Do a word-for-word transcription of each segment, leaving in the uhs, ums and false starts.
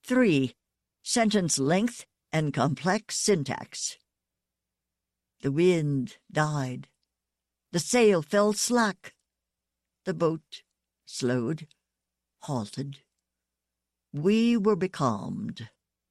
Three, sentence length and complex syntax. The wind died. The sail fell slack. The boat slowed, halted. We were becalmed.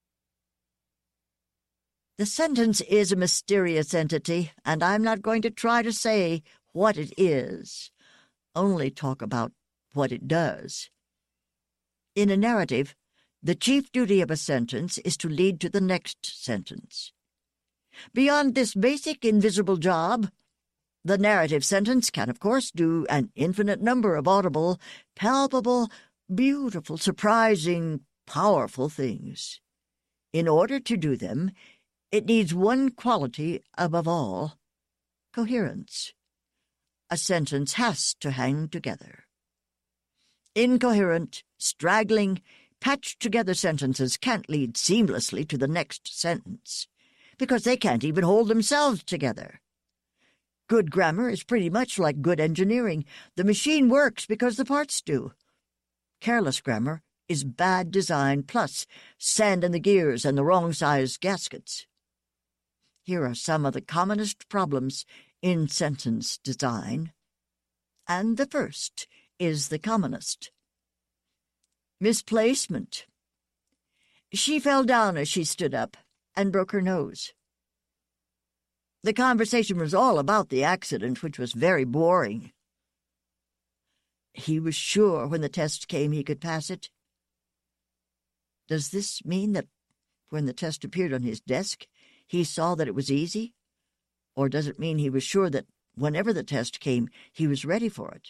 The sentence is a mysterious entity, and I'm not going to try to say what it is, only talk about what it does. In a narrative, the chief duty of a sentence is to lead to the next sentence. Beyond this basic invisible job, the narrative sentence can, of course, do an infinite number of audible, palpable, beautiful, surprising, powerful things. In order to do them, it needs one quality above all: coherence. A sentence has to hang together. Incoherent, straggling, patched-together sentences can't lead seamlessly to the next sentence, because they can't even hold themselves together. Good grammar is pretty much like good engineering. The machine works because the parts do. Careless grammar is bad design plus sand in the gears and the wrong-sized gaskets. Here are some of the commonest problems in sentence design, and the first is the commonest. Misplacement. She fell down as she stood up and broke her nose. The conversation was all about the accident, which was very boring. He was sure when the test came he could pass it. Does this mean that when the test appeared on his desk, he saw that it was easy? Or does it mean he was sure that whenever the test came, he was ready for it?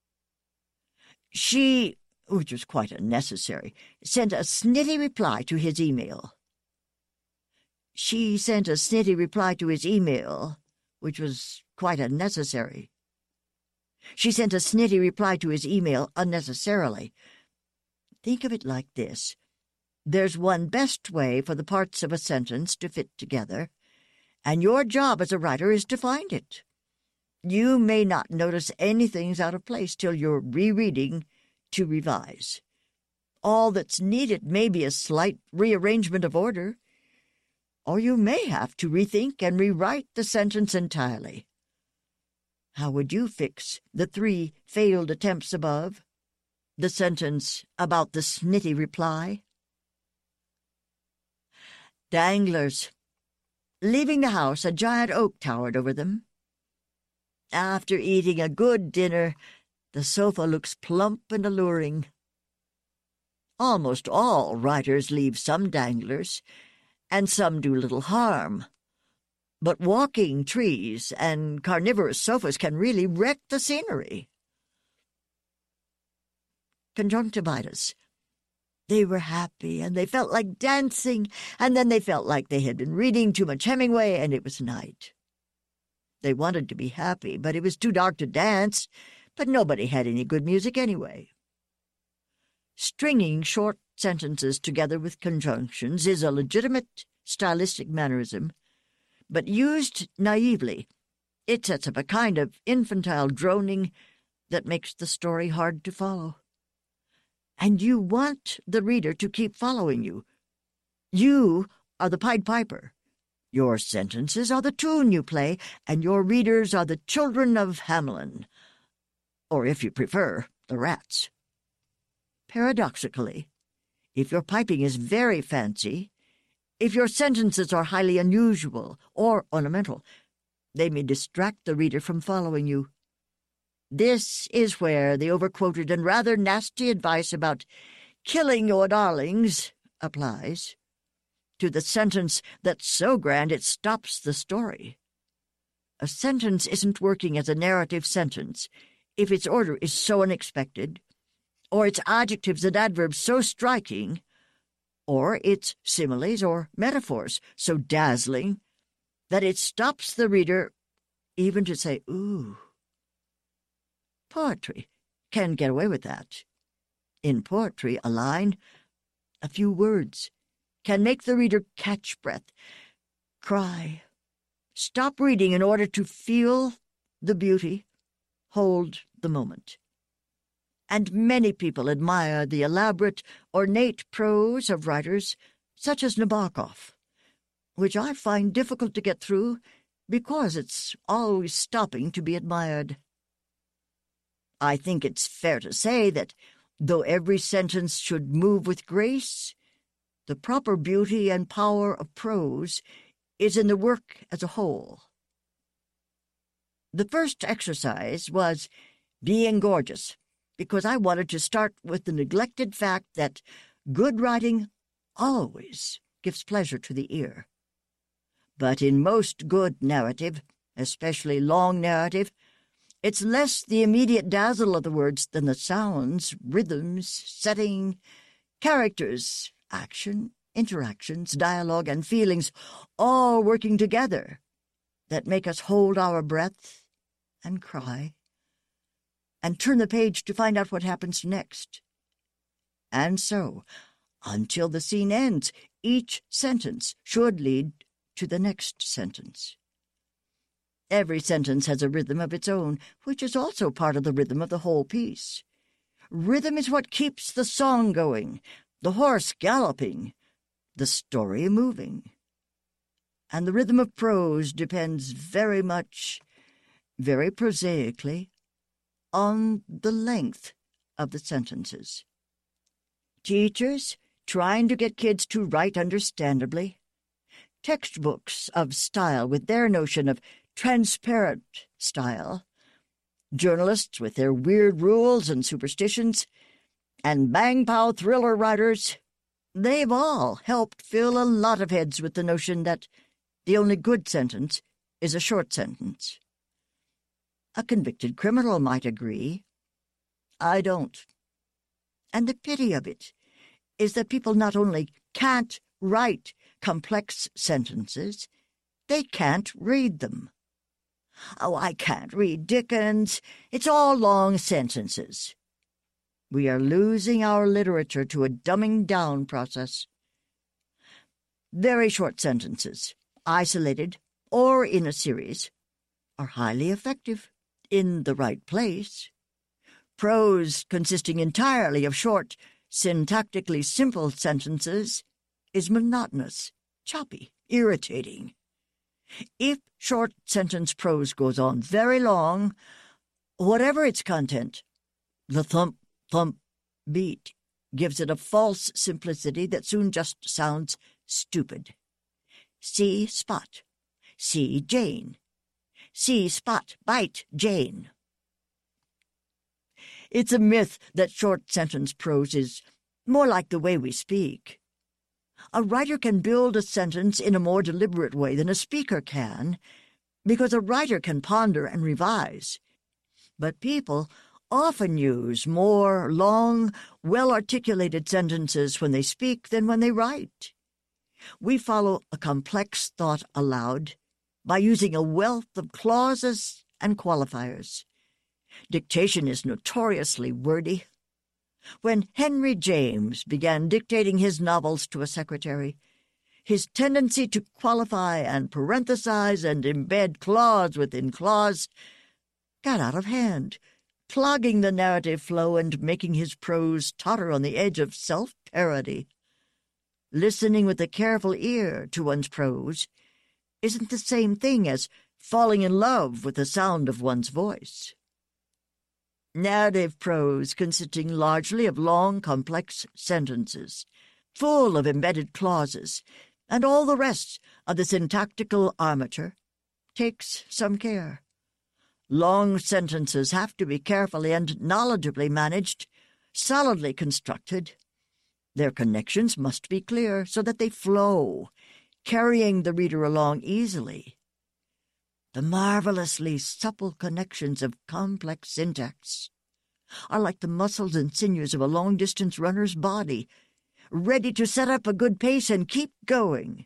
She, which was quite unnecessary, sent a snitty reply to his email. She sent a snitty reply to his email, which was quite unnecessary. She sent a snitty reply to his email unnecessarily. Think of it like this. There's one best way for the parts of a sentence to fit together, and your job as a writer is to find it. You may not notice anything's out of place till you're rereading to revise. All that's needed may be a slight rearrangement of order, or you may have to rethink and rewrite the sentence entirely. How would you fix the three failed attempts above? The sentence about the snitty reply? Danglers. Leaving the house, a giant oak towered over them. After eating a good dinner, the sofa looks plump and alluring. Almost all writers leave some danglers, and some do little harm. But walking trees and carnivorous sofas can really wreck the scenery. Conjunctivitis. They were happy, and they felt like dancing, and then they felt like they had been reading too much Hemingway, and it was night. They wanted to be happy, but it was too dark to dance, but nobody had any good music anyway. Stringing short sentences together with conjunctions is a legitimate stylistic mannerism, but used naively, it sets up a kind of infantile droning that makes the story hard to follow. And you want the reader to keep following you. You are the Pied Piper. Your sentences are the tune you play, and your readers are the children of Hamelin, or, if you prefer, the rats. Paradoxically, if your piping is very fancy, if your sentences are highly unusual or ornamental, they may distract the reader from following you. This is where the overquoted and rather nasty advice about killing your darlings applies to the sentence that's so grand it stops the story. A sentence isn't working as a narrative sentence if its order is so unexpected, or its adjectives and adverbs so striking, or its similes or metaphors so dazzling that it stops the reader even to say, ooh. Poetry can get away with that. In poetry, a line, a few words, can make the reader catch breath, cry, stop reading in order to feel the beauty, hold the moment. and many people admire the elaborate, ornate prose of writers such as Nabokov, which I find difficult to get through because it's always stopping to be admired. I think it's fair to say that, though every sentence should move with grace, the proper beauty and power of prose is in the work as a whole. The first exercise was being gorgeous, because I wanted to start with the neglected fact that good writing always gives pleasure to the ear. But in most good narrative, especially long narrative, it's less the immediate dazzle of the words than the sounds, rhythms, setting, characters, action, interactions, dialogue, and feelings all working together that make us hold our breath and cry and turn the page to find out what happens next. And so, until the scene ends, each sentence should lead to the next sentence. Every sentence has a rhythm of its own, which is also part of the rhythm of the whole piece. Rhythm is what keeps the song going, the horse galloping, the story moving. And the rhythm of prose depends very much, very prosaically, on the length of the sentences. Teachers trying to get kids to write understandably, textbooks of style with their notion of transparent style, journalists with their weird rules and superstitions, and bang-pow thriller writers, they've all helped fill a lot of heads with the notion that the only good sentence is a short sentence. A convicted criminal might agree. I don't. And the pity of it is that people not only can't write complex sentences, they can't read them. Oh, I can't read Dickens. It's all long sentences. We are losing our literature to a dumbing down process. Very short sentences, isolated or in a series, are highly effective in the right place. Prose consisting entirely of short, syntactically simple sentences is monotonous, choppy, irritating. If short sentence prose goes on very long, whatever its content, the thump-thump beat gives it a false simplicity that soon just sounds stupid. See Spot. See Jane. See Spot bite Jane. It's a myth that short sentence prose is more like the way we speak. A writer can build a sentence in a more deliberate way than a speaker can, because a writer can ponder and revise. But people often use more long, well-articulated sentences when they speak than when they write. We follow a complex thought aloud by using a wealth of clauses and qualifiers. Dictation is notoriously wordy. When Henry James began dictating his novels to a secretary, his tendency to qualify and parenthesize and embed clause within clause got out of hand, clogging the narrative flow and making his prose totter on the edge of self-parody. Listening with a careful ear to one's prose isn't the same thing as falling in love with the sound of one's voice. Narrative prose consisting largely of long, complex sentences, full of embedded clauses, and all the rest of the syntactical armature, takes some care. Long sentences have to be carefully and knowledgeably managed, solidly constructed. Their connections must be clear so that they flow, carrying the reader along easily. The marvelously supple connections of complex syntax are like the muscles and sinews of a long-distance runner's body, ready to set up a good pace and keep going.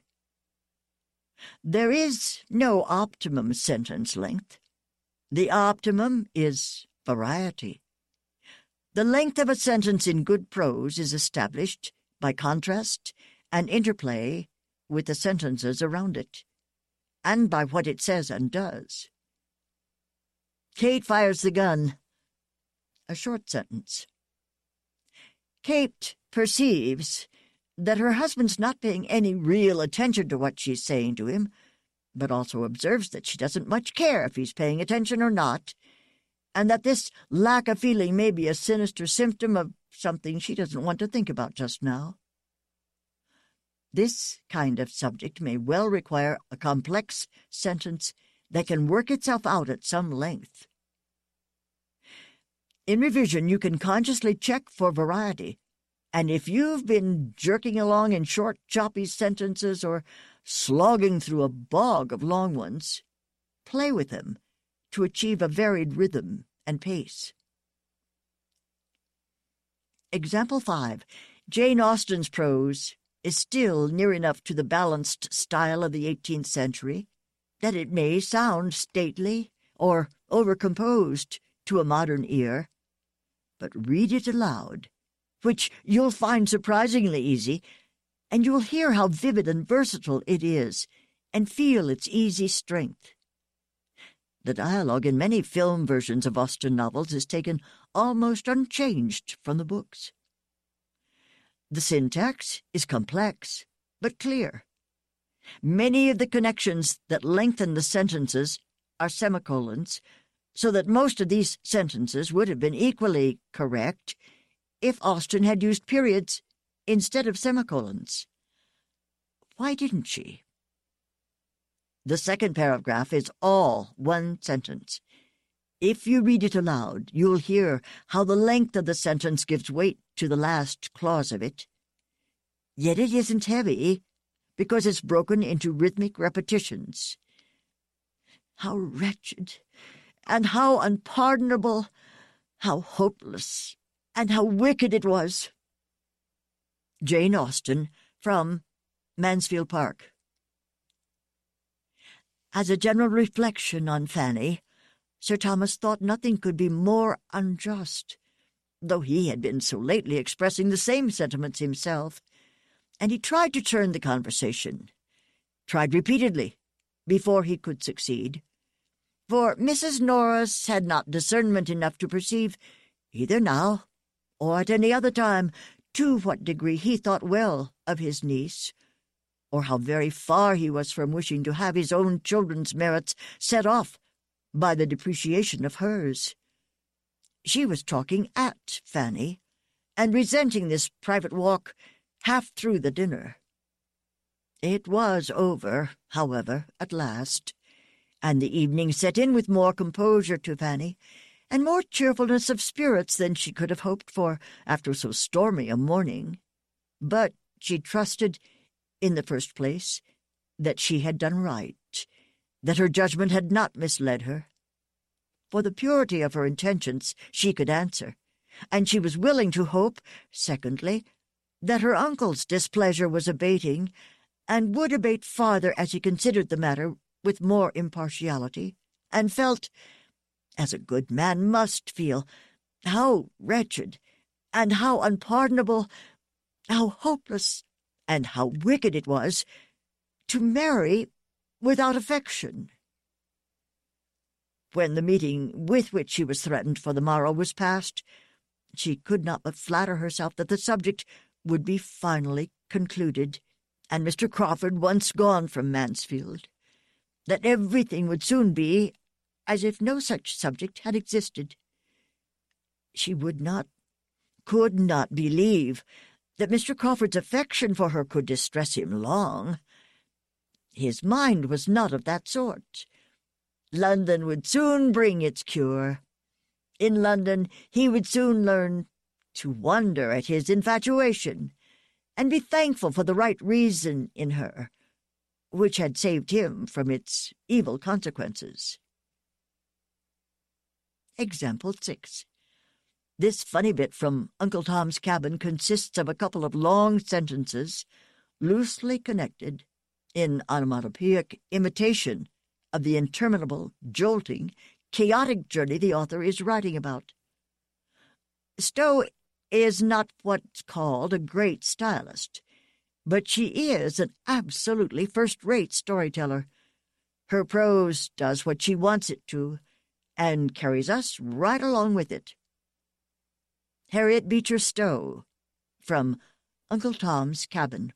There is no optimum sentence length. The optimum is variety. The length of a sentence in good prose is established by contrast and interplay with the sentences around it, and by what it says and does. Kate fires the gun. A short sentence, Kate perceives that her husband's not paying any real attention to what she's saying to him, but also observes that she doesn't much care if he's paying attention or not, and that this lack of feeling may be a sinister symptom of something she doesn't want to think about just now. This kind of subject may well require a complex sentence that can work itself out at some length. In revision, you can consciously check for variety, and if you've been jerking along in short, choppy sentences or slogging through a bog of long ones, play with them to achieve a varied rhythm and pace. Example five. Jane Austen's prose is still near enough to the balanced style of the eighteenth century that it may sound stately or overcomposed to a modern ear, but read it aloud, which you'll find surprisingly easy, and you'll hear how vivid and versatile it is, and feel its easy strength. The dialogue in many film versions of Austen novels is taken almost unchanged from the books. The syntax is complex, but clear. Many of the connections that lengthen the sentences are semicolons, so that most of these sentences would have been equally correct if Austen had used periods instead of semicolons. Why didn't she? The second paragraph is all one sentence. If you read it aloud, you'll hear how the length of the sentence gives weight to the last clause of it. Yet it isn't heavy, because it's broken into rhythmic repetitions. How wretched, and how unpardonable, how hopeless, and how wicked it was. Jane Austen, from Mansfield Park. As a general reflection on Fanny, Sir Thomas thought nothing could be more unjust, though he had been so lately expressing the same sentiments himself, and he tried to turn the conversation, tried repeatedly, before he could succeed. For Missus Norris had not discernment enough to perceive, either now or at any other time, to what degree he thought well of his niece, or how very far he was from wishing to have his own children's merits set off by the depreciation of hers. She was talking at Fanny, and resenting this private walk half through the dinner. It was over, however, at last, and the evening set in with more composure to Fanny, and more cheerfulness of spirits than she could have hoped for after so stormy a morning. But she trusted, in the first place, that she had done right, that her judgment had not misled her. For the purity of her intentions she could answer, and she was willing to hope, secondly, that her uncle's displeasure was abating, and would abate farther as he considered the matter with more impartiality, and felt, as a good man must feel, how wretched, and how unpardonable, how hopeless, and how wicked it was to marry without affection. When the meeting with which she was threatened for the morrow was past, she could not but flatter herself that the subject would be finally concluded, and Mister Crawford once gone from Mansfield, that everything would soon be as if no such subject had existed. She would not, could not believe that Mister Crawford's affection for her could distress him long. His mind was not of that sort. London would soon bring its cure. In London he would soon learn to wonder at his infatuation, and be thankful for the right reason in her, which had saved him from its evil consequences. Example six. This funny bit from Uncle Tom's Cabin consists of a couple of long sentences, loosely connected, in onomatopoeic imitation of the interminable, jolting, chaotic journey the author is writing about. Stowe is not what's called a great stylist, but she is an absolutely first-rate storyteller. Her prose does what she wants it to, and carries us right along with it. Harriet Beecher Stowe, from Uncle Tom's Cabin.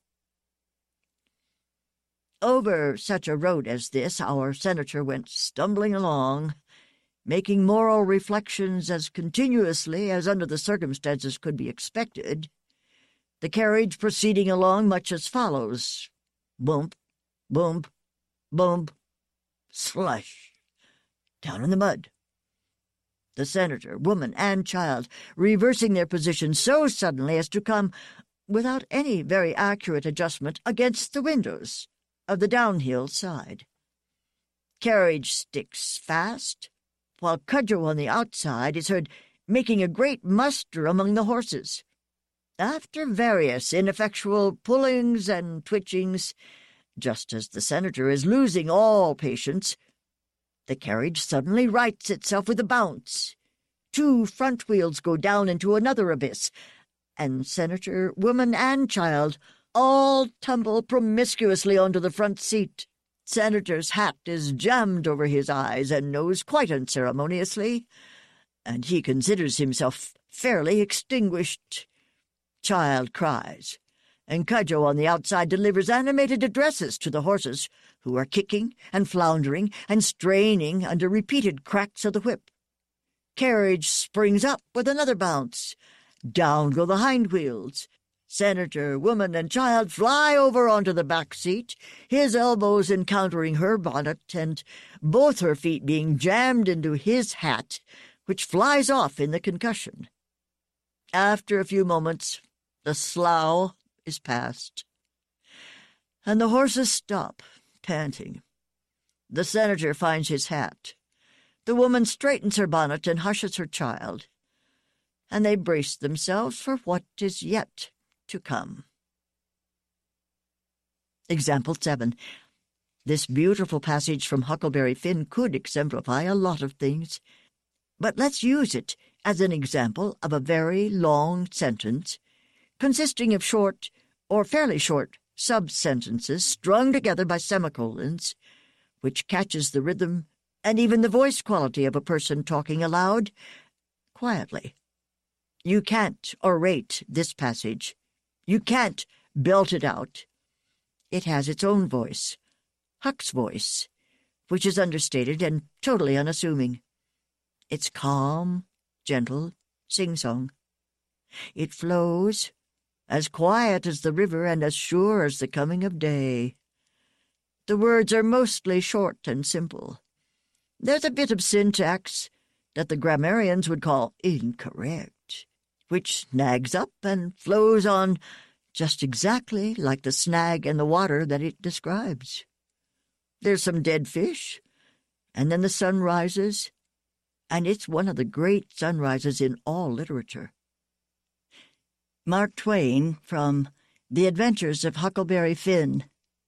Over such a road as this our senator went stumbling along, making moral reflections as continuously as under the circumstances could be expected, the carriage proceeding along much as follows: bump, bump, bump, slush, down in the mud. The senator, woman, and child reversing their position so suddenly as to come, without any very accurate adjustment, against the windows of the downhill side. Carriage sticks fast, while Cudjoe on the outside is heard making a great muster among the horses. After various ineffectual pullings and twitchings, just as the senator is losing all patience, the carriage suddenly rights itself with a bounce. Two front wheels go down into another abyss, and senator, woman, and child all tumble promiscuously onto the front seat. Senator's hat is jammed over his eyes and nose quite unceremoniously, and he considers himself fairly extinguished. Child cries, and Cudjoe on the outside delivers animated addresses to the horses, who are kicking and floundering and straining under repeated cracks of the whip. Carriage springs up with another bounce. Down go the hind wheels. Senator, woman, and child fly over onto the back seat, his elbows encountering her bonnet, and both her feet being jammed into his hat, which flies off in the concussion. After a few moments, the slough is past, and the horses stop, panting. The senator finds his hat. The woman straightens her bonnet and hushes her child, and they brace themselves for what is yet to come. Example seven. This beautiful passage from Huckleberry Finn could exemplify a lot of things, but let's use it as an example of a very long sentence consisting of short, or fairly short, sub-sentences strung together by semicolons, which catches the rhythm and even the voice quality of a person talking aloud, quietly. You can't orate this passage. You can't belt it out. It has its own voice, Huck's voice, which is understated and totally unassuming. It's calm, gentle, sing-song. It flows, as quiet as the river and as sure as the coming of day. The words are mostly short and simple. There's a bit of syntax that the grammarians would call incorrect, which snags up and flows on just exactly like the snag in the water that it describes. There's some dead fish, and then the sun rises, and it's one of the great sunrises in all literature. Mark Twain from The Adventures of Huckleberry Finn.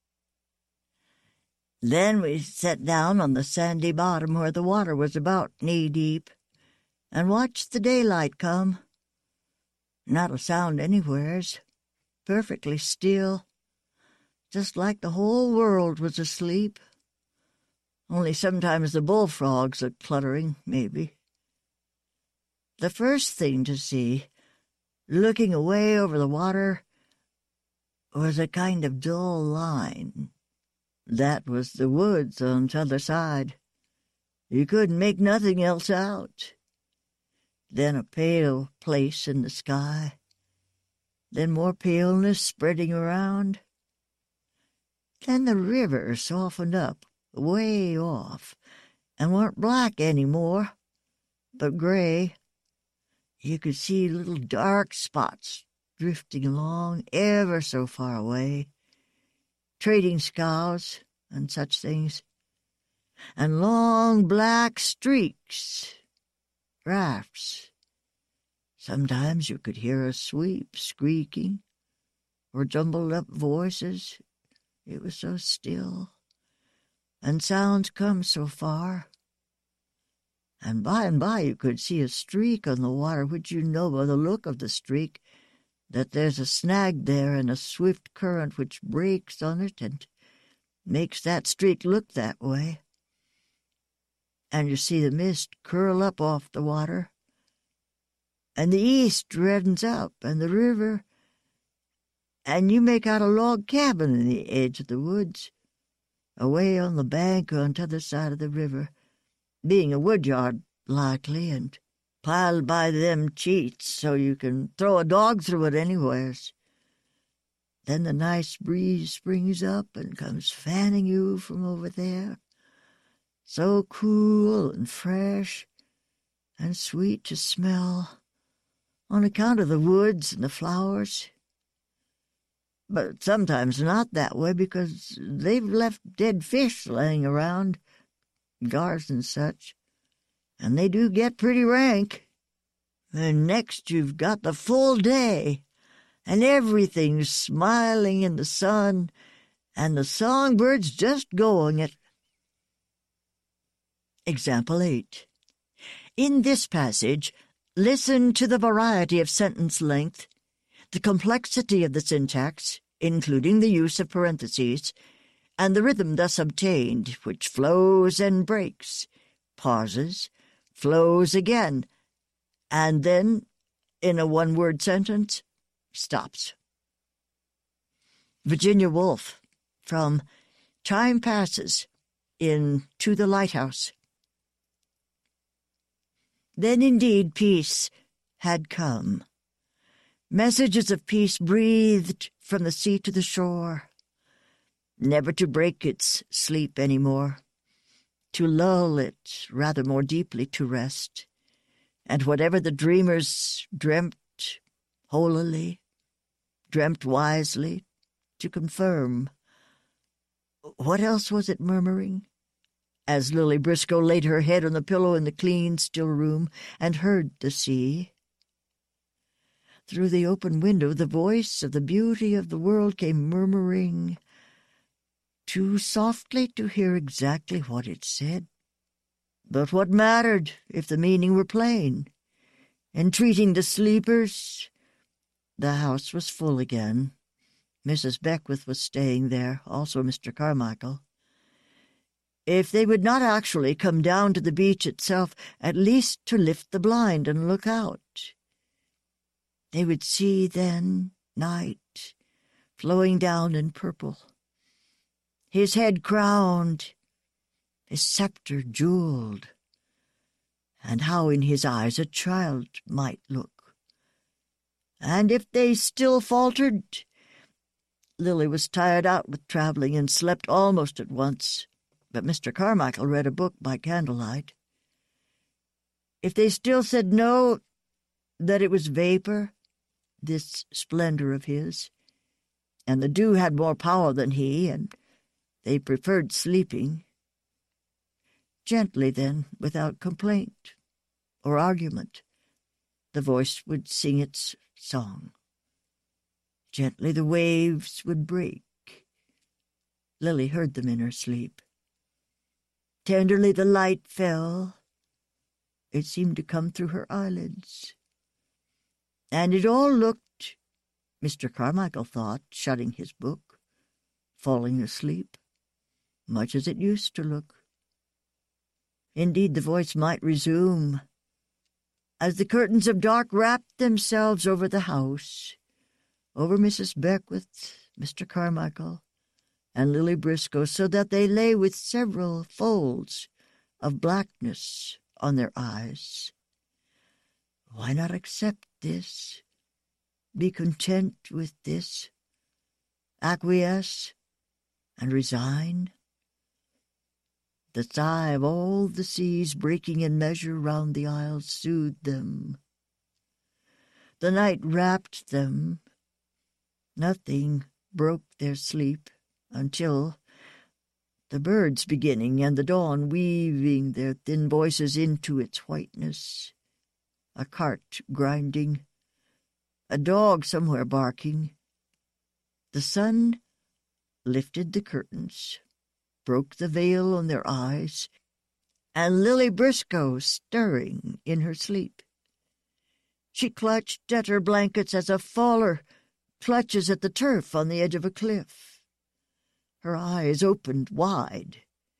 Then we sat down on the sandy bottom where the water was about knee-deep, and watched the daylight come. Not a sound anywheres, perfectly still, just like the whole world was asleep. Only sometimes the bullfrogs are cluttering, maybe. The first thing to see, looking away over the water, was a kind of dull line. That was the woods on t'other side. You couldn't make nothing else out. Then a pale place in the sky. Then more paleness spreading around. Then the river softened up, way off, and weren't black any more, but gray. You could see little dark spots drifting along ever so far away, trading scows and such things, and long black streaks, rafts. Sometimes you could hear a sweep squeaking, or jumbled-up voices. It was so still, and sounds come so far. And by and by you could see a streak on the water, which you know by the look of the streak that there's a snag there and a swift current which breaks on it and makes that streak look that way. And you see the mist curl up off the water, and the east reddens up, and the river and you make out a log cabin in the edge of the woods, away on the bank on t'other side of the river, being a woodyard, likely, and piled by them cheats so you can throw a dog through it anywheres. Then the nice breeze springs up and comes fanning you from over there, so cool and fresh and sweet to smell, on account of the woods and the flowers. But sometimes not that way, because they've left dead fish laying around, gars and such, and they do get pretty rank. And next you've got the full day, and everything's smiling in the sun, and the songbirds just going it. Example eight. In this passage, listen to the variety of sentence length, the complexity of the syntax, including the use of parentheses, and the rhythm thus obtained, which flows and breaks, pauses, flows again, and then, in a one-word sentence, stops. Virginia Woolf, from Time Passes, in To the Lighthouse. Then indeed peace had come. Messages of peace breathed from the sea to the shore, never to break its sleep any more, to lull it rather more deeply to rest, and whatever the dreamers dreamt holily, dreamt wisely, to confirm. What else was it murmuring? As Lily Briscoe laid her head on the pillow in the clean, still room and heard the sea. Through the open window the voice of the beauty of the world came murmuring, too softly to hear exactly what it said. But what mattered if the meaning were plain? Entreating the sleepers. The house was full again. Missus Beckwith was staying there, also Mister Carmichael. If they would not actually come down to the beach itself, at least to lift the blind and look out. They would see then night flowing down in purple, his head crowned, his scepter jeweled, and how in his eyes a child might look. And if they still faltered, Lily was tired out with traveling and slept almost at once, but Mister Carmichael read a book by candlelight. If they still said no, that it was vapor, this splendor of his, and the dew had more power than he, and they preferred sleeping, gently then, without complaint or argument, the voice would sing its song. Gently the waves would break. Lily heard them in her sleep. Tenderly the light fell. It seemed to come through her eyelids. And it all looked, Mister Carmichael thought, shutting his book, falling asleep, much as it used to look. Indeed, the voice might resume. As the curtains of dark wrapped themselves over the house, over Missus Beckwith, Mister Carmichael, and Lily Briscoe, so that they lay with several folds of blackness on their eyes. Why not accept this? Be content with this? Acquiesce and resign? The sigh of all the seas breaking in measure round the isles soothed them. The night wrapped them. Nothing broke their sleep until, the birds beginning and the dawn weaving their thin voices into its whiteness, a cart grinding, a dog somewhere barking, the sun lifted the curtains, broke the veil on their eyes, and Lily Briscoe stirring in her sleep. She clutched at her blankets as a faller clutches at the turf on the edge of a cliff. Her eyes opened wide.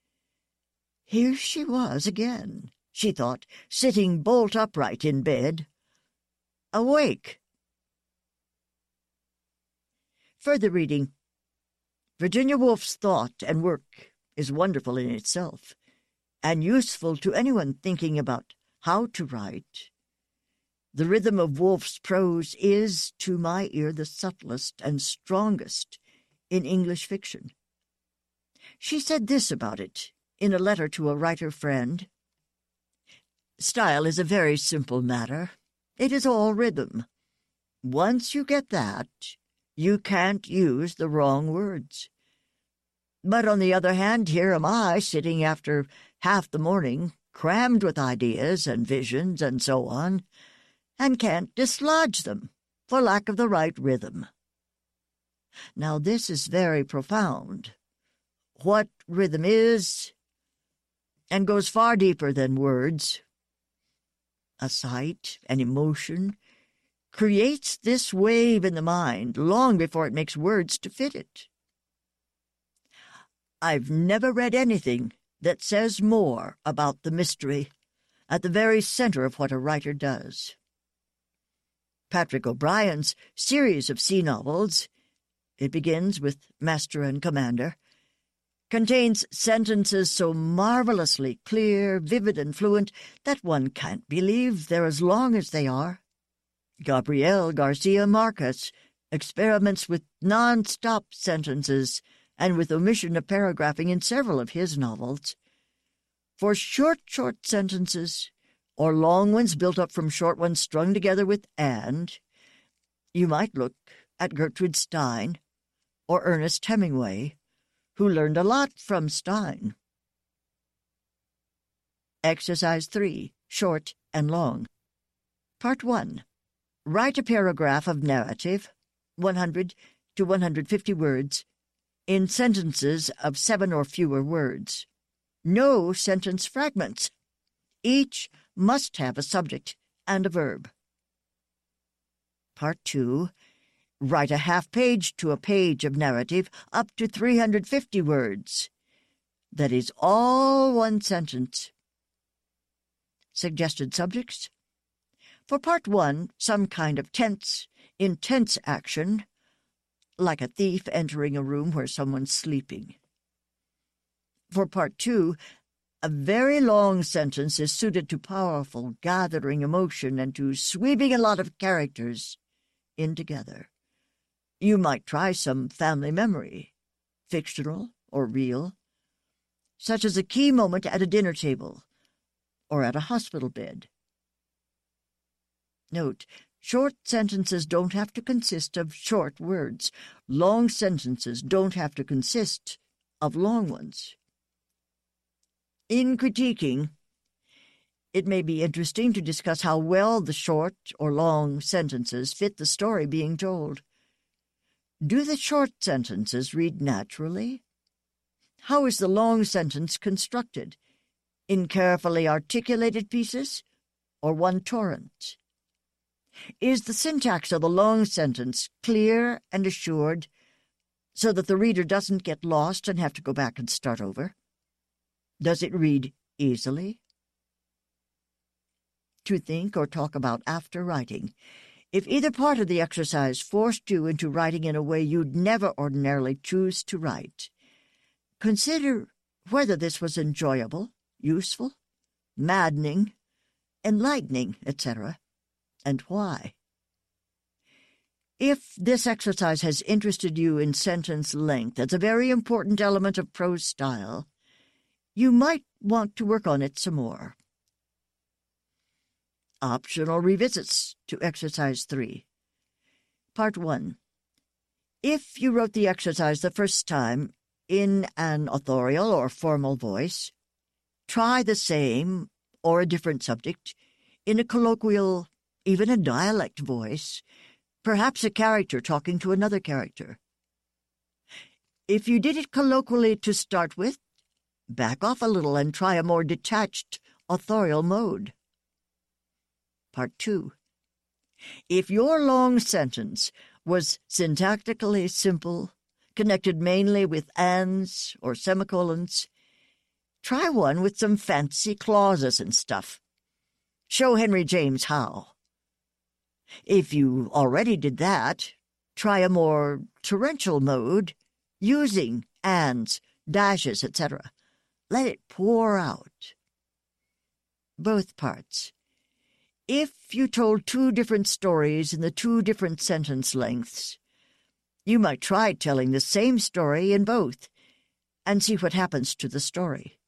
Here she was again, she thought, sitting bolt upright in bed, awake. Further reading. Virginia Woolf's thought and work is wonderful in itself, and useful to anyone thinking about how to write. The rhythm of Woolf's prose is, to my ear, the subtlest and strongest in English fiction. She said this about it in a letter to a writer friend. Style is a very simple matter. It is all rhythm. Once you get that, you can't use the wrong words. But on the other hand, here am I, sitting after half the morning, crammed with ideas and visions and so on, and can't dislodge them for lack of the right rhythm. Now this is very profound. What rhythm is, and goes far deeper than words, a sight, an emotion, creates this wave in the mind long before it makes words to fit it. I've never read anything that says more about the mystery at the very center of what a writer does. Patrick O'Brien's series of sea novels, it begins with Master and Commander, contains sentences so marvelously clear, vivid, and fluent that one can't believe they're as long as they are. Gabriel Garcia Marquez experiments with non-stop sentences and with omission of paragraphing in several of his novels. For short, short sentences, or long ones built up from short ones strung together with and, you might look at Gertrude Stein or Ernest Hemingway, who learned a lot from Stein. Exercise three, short and long. Part one. Write a paragraph of narrative, one hundred to one hundred fifty words, in sentences of seven or fewer words. No sentence fragments. Each must have a subject and a verb. Part two. Write a half page to a page of narrative up to three hundred fifty words. That is all one sentence. Suggested subjects. For part one, some kind of tense, intense action, like a thief entering a room where someone's sleeping. For part two, a very long sentence is suited to powerful, gathering emotion and to sweeping a lot of characters in together. You might try some family memory, fictional or real, such as a key moment at a dinner table or at a hospital bed. Note, short sentences don't have to consist of short words. Long sentences don't have to consist of long ones. In critiquing, it may be interesting to discuss how well the short or long sentences fit the story being told. Do the short sentences read naturally? How is the long sentence constructed? In carefully articulated pieces, or one torrent? Is the syntax of the long sentence clear and assured, so that the reader doesn't get lost and have to go back and start over? Does it read easily? To think or talk about after writing. If either part of the exercise forced you into writing in a way you'd never ordinarily choose to write, consider whether this was enjoyable, useful, maddening, enlightening, et cetera, and why. If this exercise has interested you in sentence length as a very important element of prose style, you might want to work on it some more. Optional revisits to Exercise three. Part one. If you wrote the exercise the first time in an authorial or formal voice, try the same or a different subject in a colloquial, even a dialect voice, perhaps a character talking to another character. If you did it colloquially to start with, back off a little and try a more detached authorial mode. Part two. If your long sentence was syntactically simple, connected mainly with ands or semicolons, try one with some fancy clauses and stuff. Show Henry James how. If you already did that, try a more torrential mode, using ands, dashes, et cetera. Let it pour out. Both parts. If you told two different stories in the two different sentence lengths, you might try telling the same story in both and see what happens to the story.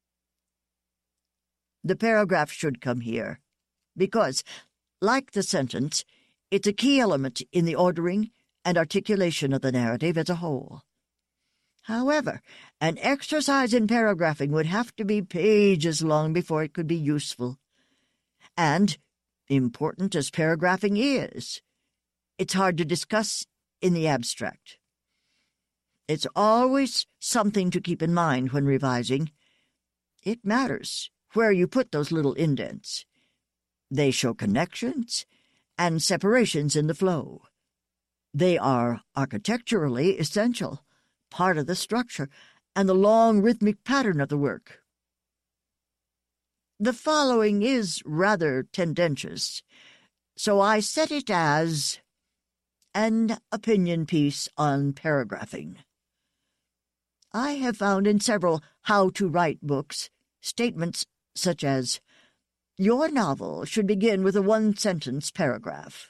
The paragraph should come here because, like the sentence, it's a key element in the ordering and articulation of the narrative as a whole. However, an exercise in paragraphing would have to be pages long before it could be useful. And, important as paragraphing is, it's hard to discuss in the abstract. It's always something to keep in mind when revising. It matters where you put those little indents. They show connections and separations in the flow. They are architecturally essential, part of the structure and the long rhythmic pattern of the work. The following is rather tendentious, so I set it as an opinion piece on paragraphing. I have found in several how-to-write books statements such as, "Your novel should begin with a one-sentence paragraph."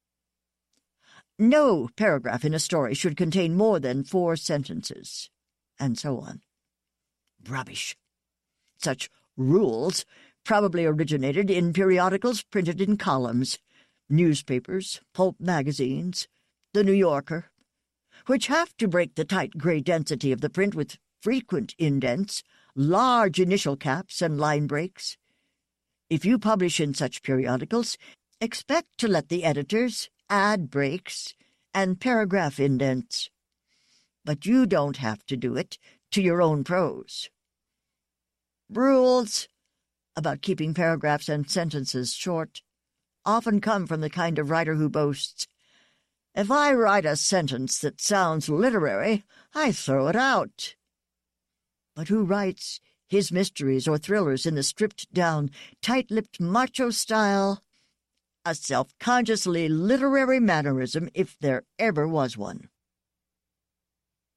"No paragraph in a story should contain more than four sentences," and so on. Rubbish. Such rules probably originated in periodicals printed in columns, newspapers, pulp magazines, The New Yorker, which have to break the tight gray density of the print with frequent indents, large initial caps, and line breaks. If you publish in such periodicals, expect to let the editors add breaks and paragraph indents. But you don't have to do it to your own prose. Rules about keeping paragraphs and sentences short often come from the kind of writer who boasts, "If I write a sentence that sounds literary, I throw it out." But who writes his mysteries or thrillers in the stripped-down, tight-lipped macho style? A self-consciously literary mannerism, if there ever was one.